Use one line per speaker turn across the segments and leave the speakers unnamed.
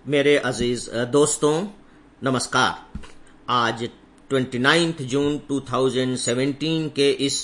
मेरे अजीज दोस्तों, नमस्कार। आज 29 जून 2017 के इस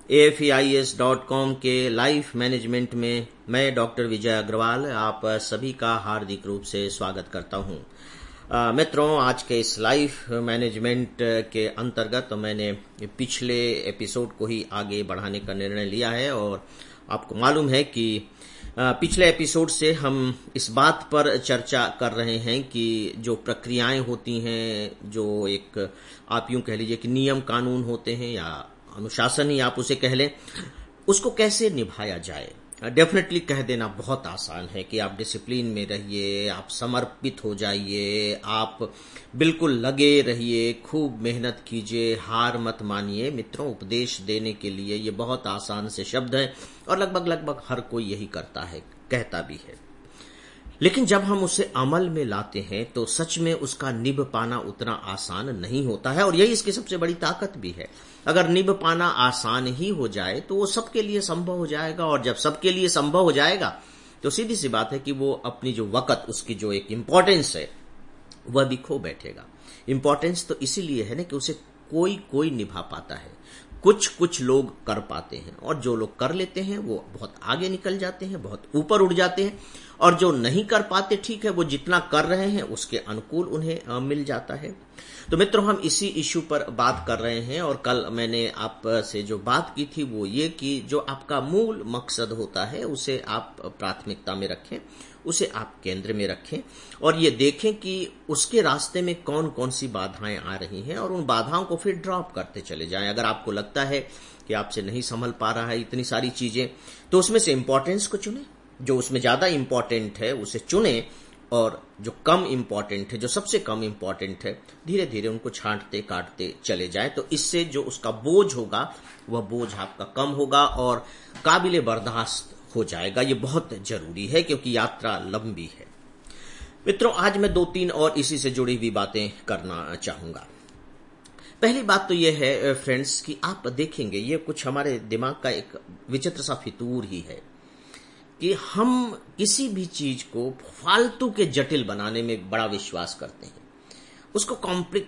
AFEIS.com के लाइफ मैनेजमेंट में मैं डॉक्टर विजय अग्रवाल आप सभी का हार्दिक रूप से स्वागत करता हूं। मित्रों, आज के इस लाइफ मैनेजमेंट के अंतर्गत मैंने पिछले एपिसोड को ही आगे बढ़ाने का निर्णय लिया है और आपको मालूम है कि पिछले एपिसोड से हम इस बात पर चर्चा कर रहे हैं कि जो प्रक्रियाएं होती हैं, जो एक आप यूं कह लीजिए कि नियम कानून होते हैं या अनुशासन ही आप उसे कह लें, उसको कैसे निभाया जाए। डेफिनेटली कह देना बहुत आसान है कि आप डिसिप्लिन में रहिए, आप समर्पित हो जाइए, आप बिल्कुल लगे रहिए, खूब मेहनत कीजिए, हार मत मानिए। मित्रों, उपदेश देने के लिए ये बहुत आसान से शब्द हैं और लगभग हर कोई यही करता है, कहता भी है। लेकिन जब हम उसे अमल में लाते हैं तो सच में उसका निभ पाना उतना आसान नहीं होता है और यही इसकी सबसे बड़ी ताकत भी है। अगर निभ पाना आसान ही हो जाए तो वो सबके लिए संभव हो जाएगा और जब सबके लिए संभव हो जाएगा तो सीधी सी बात है कि वो अपनी जो वक़्त, उसकी जो एक इम्पोर्टेंस है वह भी खो बैठेगा। इम्पोर्टेंस तो इसीलिए है ना कि उसे कोई निभा पाता है, कुछ लोग कर पाते हैं और जो लोग कर लेते हैं वो बहुत आगे निकल जाते हैं, बहुत ऊपर उड़ जाते हैं और जो नहीं कर पाते, ठीक है, वो जितना कर रहे हैं उसके अनुकूल उन्हें मिल जाता है। तो मित्रों, हम इसी इश्यू पर बात कर रहे हैं और कल मैंने आपसे जो बात की थी वो ये कि जो आपका मूल मकसद होता है उसे आप प्राथमिकता में रखें, उसे आप केंद्र में रखें और ये देखें कि उसके रास्ते में कौन कौन सी बाधाएं आ रही हैं और उन बाधाओं को फिर ड्रॉप करते चले जाएं। अगर आपको लगता है कि आपसे नहीं संभल पा रहा है इतनी सारी चीजें, तो उसमें से इंपॉर्टेंस को चुनें, जो उसमें ज्यादा इंपॉर्टेंट है उसे चुनें और जो कम इंपॉर्टेंट है, जो सबसे कम इंपॉर्टेंट है, धीरे धीरे उनको छांटते काटते चले जाएं। तो इससे जो उसका बोझ होगा वह बोझ आपका कम होगा और काबिले बर्दाश्त हो जाएगा। ये बहुत जरूरी है क्योंकि यात्रा लंबी है। मित्रों, आज मैं 2-3 और इसी से जुड़ी हुई बातें करना चाहूंगा। पहली बात तो यह है फ्रेंड्स कि आप देखेंगे ये कुछ हमारे दिमाग का एक विचित्र सा फितूर ही है कि हम किसी भी चीज को फालतू के जटिल बनाने में बड़ा विश्वास करते हैं, उसको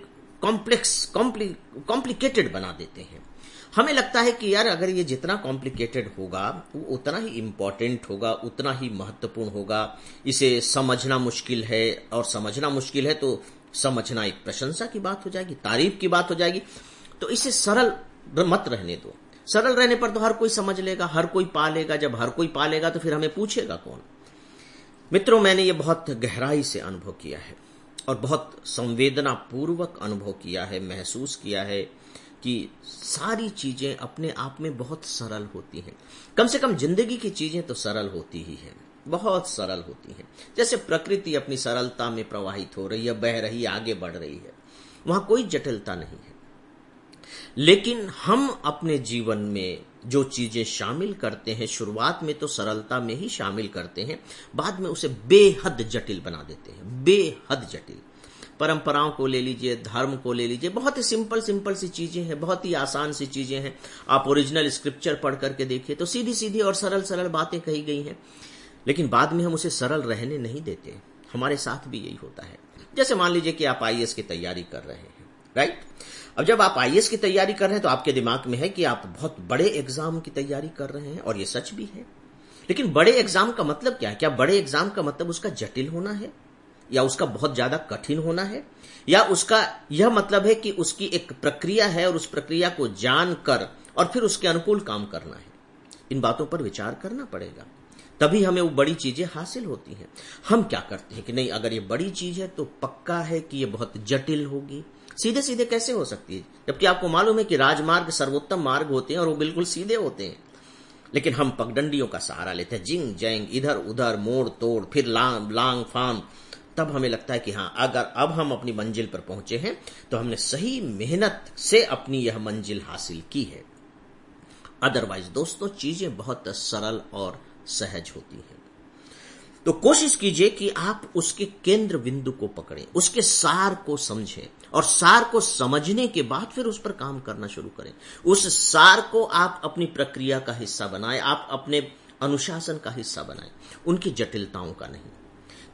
कॉम्प्लिकेटेड बना देते हैं। हमें लगता है कि यार अगर ये जितना कॉम्प्लिकेटेड होगा वो उतना ही इंपॉर्टेंट होगा, उतना ही महत्वपूर्ण होगा। इसे समझना मुश्किल है और समझना मुश्किल है तो समझना एक प्रशंसा की बात हो जाएगी, तारीफ की बात हो जाएगी। तो इसे सरल मत रहने दो। सरल रहने पर तो हर कोई समझ लेगा, हर कोई पा लेगा। जब हर कोई पा लेगा तो फिर हमें पूछेगा कौन। मित्रों, मैंने ये बहुत गहराई से अनुभव किया है और बहुत संवेदना पूर्वक अनुभव किया है, महसूस किया है कि सारी चीजें अपने आप में बहुत सरल होती हैं। कम से कम जिंदगी की चीजें तो सरल होती ही हैं, बहुत सरल होती हैं। जैसे प्रकृति अपनी सरलता में प्रवाहित हो रही है, बह रही है, आगे बढ़ रही है, वहां कोई जटिलता नहीं है। लेकिन हम अपने जीवन में जो चीजें शामिल करते हैं, शुरुआत में तो सरलता में ही शामिल करते हैं, बाद में उसे बेहद जटिल बना देते हैं, बेहद जटिल। परंपराओं को ले लीजिए, धर्म को ले लीजिए, बहुत ही सिंपल सी चीजें हैं, बहुत ही आसान सी चीजें हैं। आप ओरिजिनल स्क्रिप्चर पढ़ करके देखिए तो सीधी सीधी और सरल बातें कही गई हैं, लेकिन बाद में हम उसे सरल रहने नहीं देते। हमारे साथ भी यही होता है। जैसे मान लीजिए कि आप IAS की तैयारी कर रहे हैं, राइट? अब जब आप IAS की तैयारी कर रहे हैं तो आपके दिमाग में है कि आप बहुत बड़े एग्जाम की तैयारी कर रहे हैं और ये सच भी है। लेकिन बड़े एग्जाम का मतलब क्या है? क्या बड़े एग्जाम का मतलब उसका जटिल होना है या उसका बहुत ज्यादा कठिन होना है या उसका यह मतलब है कि उसकी एक प्रक्रिया है और उस प्रक्रिया को जानकर और फिर उसके अनुकूल काम करना है? इन बातों पर विचार करना पड़ेगा, तभी हमें वो बड़ी चीजें हासिल होती हैं। हम क्या करते हैं कि नहीं, अगर ये बड़ी चीज है तो पक्का है कि ये बहुत जटिल होगी। सीधे सीधे कैसे हो सकती है, जबकि आपको मालूम है कि राजमार्ग सर्वोत्तम मार्ग होते हैं और वो बिल्कुल सीधे होते हैं। लेकिन हम पगडंडियों का सहारा लेते हैं, जिंग जैंग, इधर उधर, मोड़ तोड़, फिर लांग फांग। तब हमें लगता है कि हाँ, अगर अब हम अपनी मंजिल पर पहुंचे हैं तो हमने सही मेहनत से अपनी यह मंजिल हासिल की है। अदरवाइज दोस्तों, चीजें बहुत सरल और सहज होती हैं। तो कोशिश कीजिए कि आप उसके केंद्र बिंदु को पकड़ें, उसके सार को समझें और सार को समझने के बाद फिर उस पर काम करना शुरू करें। उस सार को आप अपनी प्रक्रिया का हिस्सा बनाएं, आप अपने अनुशासन का हिस्सा बनाएं, उनकी जटिलताओं का नहीं।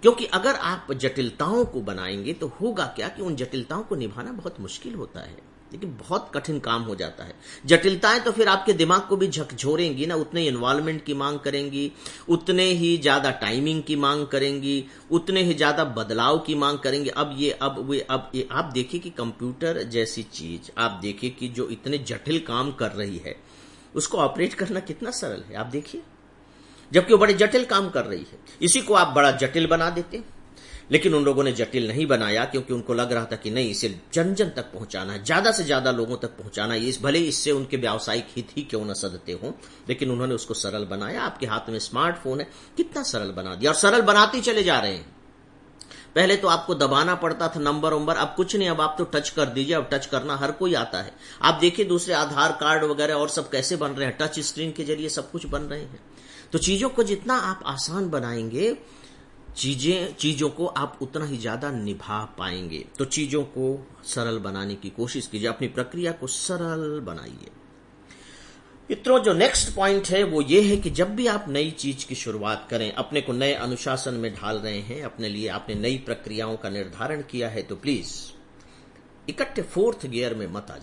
क्योंकि अगर आप जटिलताओं को बनाएंगे तो होगा क्या कि उन जटिलताओं को निभाना बहुत मुश्किल होता है, लेकिन बहुत कठिन काम हो जाता है। जटिलताएं तो फिर आपके दिमाग को भी झकझोरेंगी ना, उतने इन्वॉल्वमेंट की मांग करेंगी, उतने ही ज्यादा टाइमिंग की मांग करेंगी, उतने ही ज्यादा बदलाव की मांग करेंगे। अब ये आप देखिए कि कंप्यूटर जैसी चीज, आप देखिए कि जो इतने जटिल काम कर रही है उसको ऑपरेट करना कितना सरल है, आप देखिए, जबकि वो बड़े जटिल काम कर रही है। इसी को आप बड़ा जटिल बना देते हैं। लेकिन उन लोगों ने जटिल नहीं बनाया, क्योंकि उनको लग रहा था कि नहीं, इसे जन जन तक पहुंचाना है, ज्यादा से ज्यादा लोगों तक पहुंचाना है, भले इससे उनके व्यावसायिक हित ही क्यों न सदते हों, लेकिन उन्होंने उसको सरल बनाया। आपके हाथ में स्मार्टफोन है, कितना सरल बना दिया, और सरल बनाते चले जा रहे हैं। पहले तो आपको दबाना पड़ता था नंबर उम्बर, अब कुछ नहीं, अब आप तो टच कर दीजिए, अब टच करना हर कोई आता है। आप देखिए दूसरे आधार कार्ड वगैरह और सब कैसे बन रहे हैं, टच स्क्रीन के जरिए सब कुछ बन रहे हैं। तो चीजों को जितना आप आसान बनाएंगे, चीजों को आप उतना ही ज्यादा निभा पाएंगे। तो चीजों को सरल बनाने की कोशिश कीजिए, अपनी प्रक्रिया को सरल बनाइए। मित्रों, जो नेक्स्ट पॉइंट है वो ये है कि जब भी आप नई चीज की शुरुआत करें, अपने को नए अनुशासन में ढाल रहे हैं, अपने लिए आपने नई प्रक्रियाओं का निर्धारण किया है, तो प्लीज इकट्ठे फोर्थ गियर में मत आ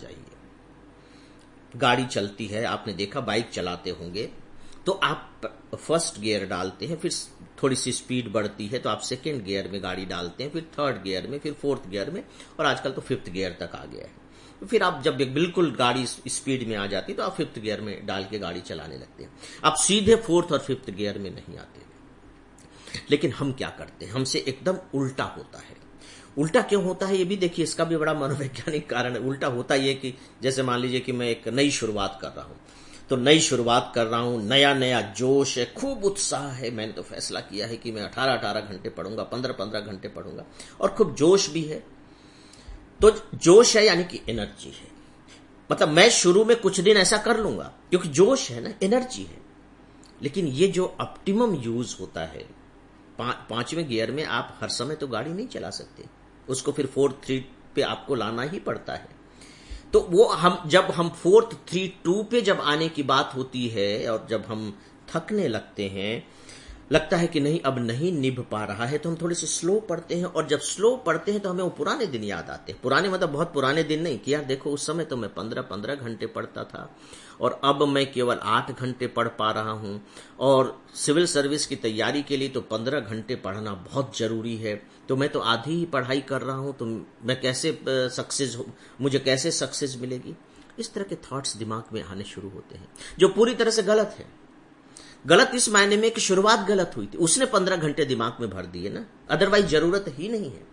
जाइए। गाड़ी चलती है, आपने देखा, बाइक चलाते होंगे, तो आप फर्स्ट गियर डालते हैं, फिर थोड़ी सी स्पीड बढ़ती है तो आप सेकेंड गियर में गाड़ी डालते हैं, फिर थर्ड गियर में, फिर फोर्थ गियर में, और आजकल तो फिफ्थ गियर तक आ गया है। फिर आप जब बिल्कुल गाड़ी स्पीड में आ जाती तो आप फिफ्थ गियर में डाल के गाड़ी चलाने लगते हैं। आप सीधे फोर्थ और फिफ्थ गियर में नहीं आते। लेकिन हम क्या करते हैं, हमसे एकदम उल्टा होता है। उल्टा क्यों होता है ये भी देखिए, इसका भी बड़ा मनोवैज्ञानिक कारण है। उल्टा होता ये कि जैसे मान लीजिए कि मैं एक नई शुरुआत कर रहा हूं, तो नई शुरुआत कर रहा हूं, नया नया जोश है, खूब उत्साह है, मैंने तो फैसला किया है कि मैं 18-18 घंटे पढ़ूंगा, 15-15 घंटे पढ़ूंगा, और खूब जोश भी है। तो जोश है यानी कि एनर्जी है, मतलब मैं शुरू में कुछ दिन ऐसा कर लूंगा क्योंकि जोश है ना, एनर्जी है। लेकिन ये जो ऑप्टिमम यूज होता है, पांचवें गियर में आप हर समय तो गाड़ी नहीं चला सकते, उसको फिर 4-3 पे आपको लाना ही पड़ता है। तो वो जब हम 4-3-2 पे जब आने की बात होती है, और जब हम थकने लगते हैं, लगता है कि नहीं अब नहीं निभ पा रहा है, तो हम थोड़े से स्लो पढ़ते हैं। और जब स्लो पढ़ते हैं तो हमें वो पुराने दिन याद आते हैं। पुराने मतलब बहुत पुराने दिन नहीं कि यार देखो उस समय तो मैं 15-15 घंटे पढ़ता था, और अब मैं केवल 8 घंटे पढ़ पा रहा हूं, और सिविल सर्विस की तैयारी के लिए तो 15 घंटे पढ़ना बहुत जरूरी है, तो मैं तो आधी ही पढ़ाई कर रहा हूं, तो मैं कैसे मुझे कैसे सक्सेस मिलेगी। इस तरह के थॉट्स दिमाग में आने शुरू होते हैं, जो पूरी तरह से गलत है। गलत इस मायने में कि शुरुआत गलत हुई थी, उसने 15 घंटे दिमाग में भर दिए ना, अदरवाइज जरूरत ही नहीं है।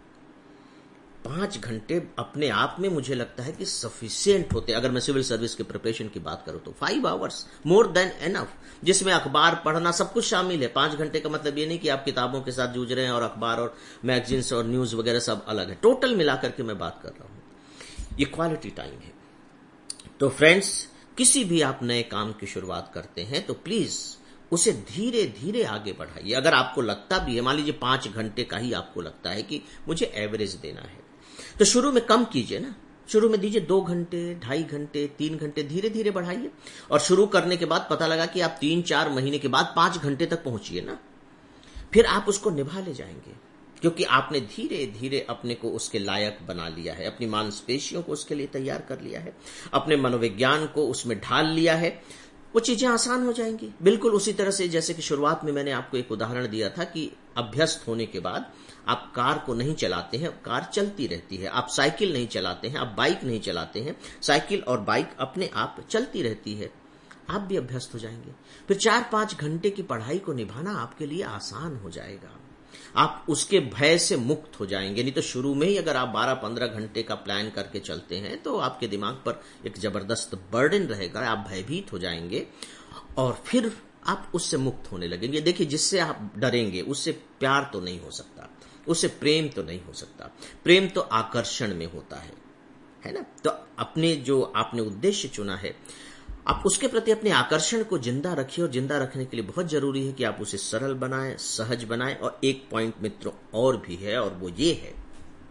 5 घंटे अपने आप में मुझे लगता है कि सफिशिएंट होते। अगर मैं सिविल सर्विस के प्रिपरेशन की बात करूं तो 5 आवर्स मोर देन एनफ, जिसमें अखबार पढ़ना सब कुछ शामिल है। 5 घंटे का मतलब ये नहीं कि आप किताबों के साथ जूझ रहे हैं और अखबार और मैगजीन्स और न्यूज वगैरह सब अलग है, टोटल मिलाकर के मैं बात कर रहा हूं। ये क्वालिटी टाइम है। तो फ्रेंड्स, किसी भी आप नए काम की शुरुआत करते हैं तो प्लीज उसे धीरे धीरे आगे बढ़ाइए। अगर आपको लगता भी है, मान लीजिए 5 घंटे का ही आपको लगता है कि मुझे एवरेज देना है, तो शुरू में कम कीजिए ना, शुरू में दीजिए 2 घंटे, 2.5 घंटे, 3 घंटे, धीरे धीरे बढ़ाइए। और शुरू करने के बाद पता लगा कि आप 3-4 महीने के बाद 5 घंटे तक पहुंचिए ना, फिर आप उसको निभा ले जाएंगे, क्योंकि आपने धीरे धीरे अपने को उसके लायक बना लिया है, अपनी मांसपेशियों को उसके लिए तैयार कर लिया है, अपने मनोविज्ञान को उसमें ढाल लिया है। वो चीजें आसान हो जाएंगी। बिल्कुल उसी तरह से जैसे कि शुरुआत में मैंने आपको एक उदाहरण दिया था कि अभ्यस्त होने के बाद आप कार को नहीं चलाते हैं, कार चलती रहती है। आप साइकिल नहीं चलाते हैं, आप बाइक नहीं चलाते हैं, साइकिल और बाइक अपने आप चलती रहती है। आप भी अभ्यस्त हो जाएंगे, फिर 4-5 घंटे की पढ़ाई को निभाना आपके लिए आसान हो जाएगा। आप उसके भय से मुक्त हो जाएंगे। नहीं तो शुरू में ही अगर आप 12-15 घंटे का प्लान करके चलते हैं तो आपके दिमाग पर एक जबरदस्त बर्डन रहेगा, आप भयभीत हो जाएंगे, और फिर आप उससे मुक्त होने लगेंगे। देखिए, जिससे आप डरेंगे उससे प्यार तो नहीं हो सकता, उससे प्रेम तो नहीं हो सकता। प्रेम तो आकर्षण में होता है ना। तो अपने जो आपने उद्देश्य चुना है, आप उसके प्रति अपने आकर्षण को जिंदा रखिए, और जिंदा रखने के लिए बहुत जरूरी है कि आप उसे सरल बनाएं, सहज बनाएं। और एक पॉइंट मित्रों और भी है, और वो ये है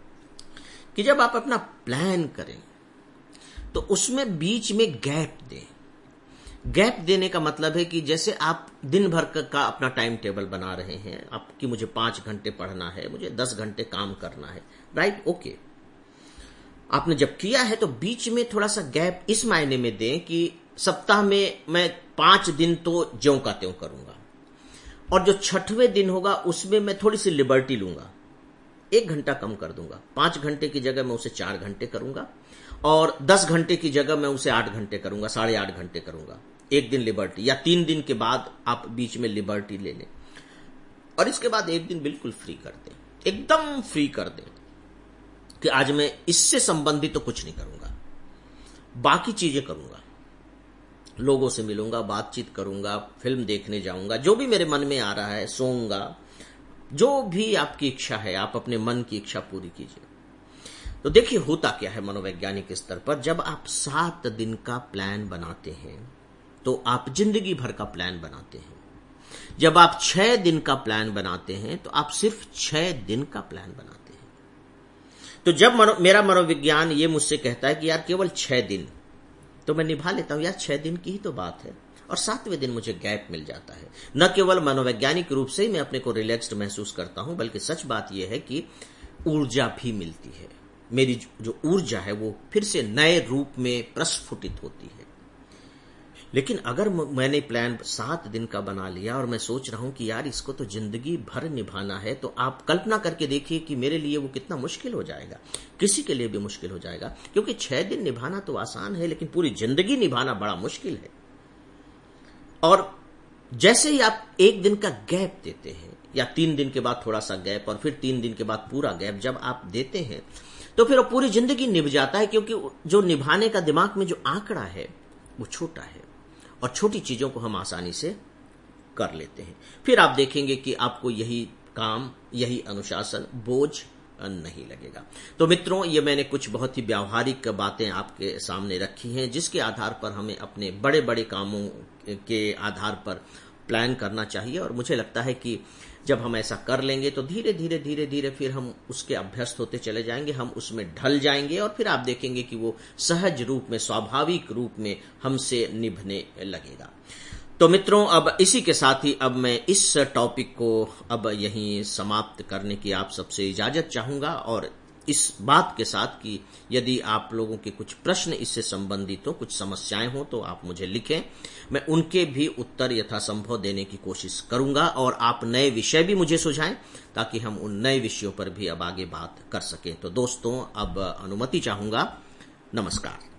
कि जब आप अपना प्लान करें तो उसमें बीच में गैप दें। गैप देने का मतलब है कि जैसे आप दिन भर का अपना टाइम टेबल बना रहे हैं, आपकी मुझे 5 घंटे पढ़ना है, मुझे 10 घंटे काम करना है, राइट, ओके। आपने जब किया है तो बीच में थोड़ा सा गैप इस मायने में दें कि सप्ताह में मैं 5 दिन तो ज्यों का त्यों करूंगा, और जो 6वें दिन होगा उसमें मैं थोड़ी सी लिबर्टी लूंगा, 1 घंटा कम कर दूंगा। 5 घंटे की जगह मैं उसे 4 घंटे करूंगा, और 10 घंटे की जगह मैं उसे 8 घंटे करूंगा, 8.5 घंटे करूंगा। 1 दिन लिबर्टी, या 3 दिन के बाद आप बीच में लिबर्टी ले लें, और इसके बाद 1 दिन बिल्कुल फ्री कर दें, एकदम फ्री कर दें कि आज मैं इससे संबंधित तो कुछ नहीं करूंगा, बाकी चीजें करूंगा, लोगों से मिलूंगा, बातचीत करूंगा, फिल्म देखने जाऊंगा, जो भी मेरे मन में आ रहा है, सोऊंगा, जो भी आपकी इच्छा है, आप अपने मन की इच्छा पूरी कीजिए। तो देखिए होता क्या है मनोवैज्ञानिक स्तर पर, जब आप 7 दिन का प्लान बनाते हैं तो आप जिंदगी भर का प्लान बनाते हैं। जब आप 6 दिन का प्लान बनाते हैं तो आप सिर्फ 6 दिन का प्लान बनाते हैं। तो जब मेरा मनोविज्ञान ये मुझसे कहता है कि यार केवल 6 दिन, तो मैं निभा लेता हूं, यार 6 दिन की ही तो बात है, और 7वें दिन मुझे गैप मिल जाता है। न केवल मनोवैज्ञानिक रूप से ही मैं अपने को रिलैक्स्ड महसूस करता हूं, बल्कि सच बात यह है कि ऊर्जा भी मिलती है। मेरी जो ऊर्जा है वो फिर से नए रूप में प्रस्फुटित होती है। लेकिन अगर मैंने प्लान 7 दिन का बना लिया और मैं सोच रहा हूं कि यार इसको तो जिंदगी भर निभाना है, तो आप कल्पना करके देखिए कि मेरे लिए वो कितना मुश्किल हो जाएगा, किसी के लिए भी मुश्किल हो जाएगा। क्योंकि 6 दिन निभाना तो आसान है, लेकिन पूरी जिंदगी निभाना बड़ा मुश्किल है। और जैसे ही आप 1 दिन का गैप देते हैं, या 3 दिन के बाद थोड़ा सा गैप, और फिर 3 दिन के बाद पूरा गैप जब आप देते हैं, तो फिर वो पूरी जिंदगी निभ जाता है। क्योंकि जो निभाने का दिमाग में जो आंकड़ा है वो छोटा है, और छोटी चीजों को हम आसानी से कर लेते हैं। फिर आप देखेंगे कि आपको यही काम, यही अनुशासन बोझ नहीं लगेगा। तो मित्रों, ये मैंने कुछ बहुत ही व्यावहारिक बातें आपके सामने रखी हैं, जिसके आधार पर हमें अपने बड़े बड़े कामों के आधार पर प्लान करना चाहिए। और मुझे लगता है कि जब हम ऐसा कर लेंगे तो धीरे धीरे फिर हम उसके अभ्यस्त होते चले जाएंगे, हम उसमें ढल जाएंगे, और फिर आप देखेंगे कि वो सहज रूप में, स्वाभाविक रूप में हमसे निभने लगेगा। तो मित्रों, अब इसी के साथ ही अब मैं इस टॉपिक को अब यहीं समाप्त करने की आप सबसे इजाजत चाहूंगा, और इस बात के साथ कि यदि आप लोगों के कुछ प्रश्न इससे संबंधित हो, कुछ समस्याएं हो, तो आप मुझे लिखें, मैं उनके भी उत्तर यथासंभव देने की कोशिश करूंगा। और आप नए विषय भी मुझे सुझाएं, ताकि हम उन नए विषयों पर भी अब आगे बात कर सकें। तो दोस्तों, अब अनुमति चाहूंगा। नमस्कार।